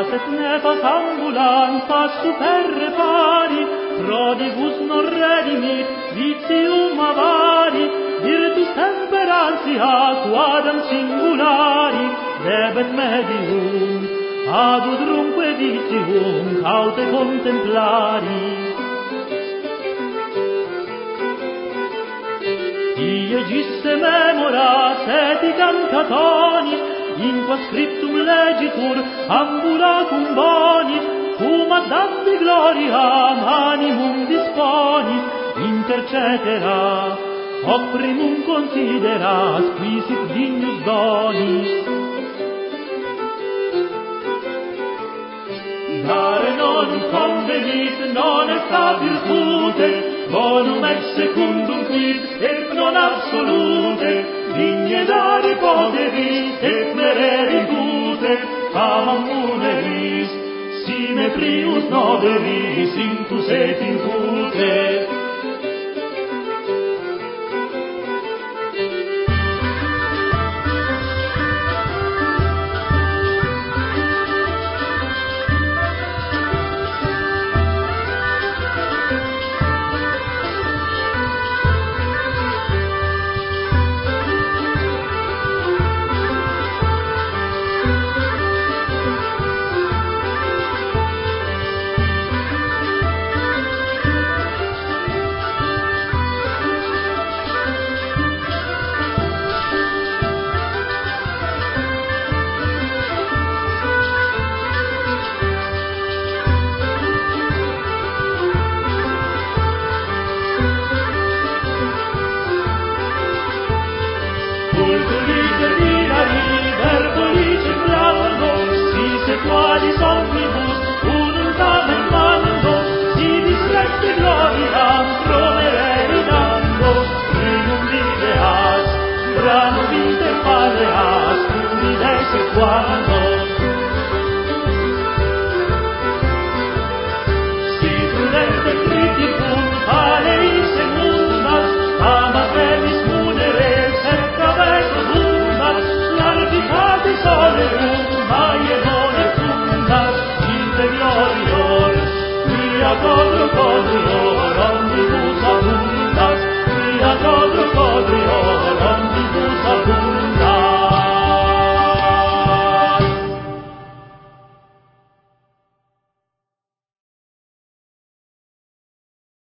et nefas ambulant pas super repari, prodibus non redimit vitium avari, virtus temperantia quadam singulari, debet medium, ad udrumque vitium caute contemplari. Ie gisse memoras eticam Catonis, in qua scriptum legitur ambulacum bonis, cum ad ante gloriam animum disponis, inter cetera, opprimum consideras, qui sit dignus donis. Dare non convenit, non est a virtute, bonum et secundum quid, et non absolute, digne dare poteris, et merere tute, amam muneris, sine prius noveris, inctus et incute. Qualis omnibus unum tamen mando, si disrecte gloriam promere dando, primum videas, branum inter pareas, cum videsse quando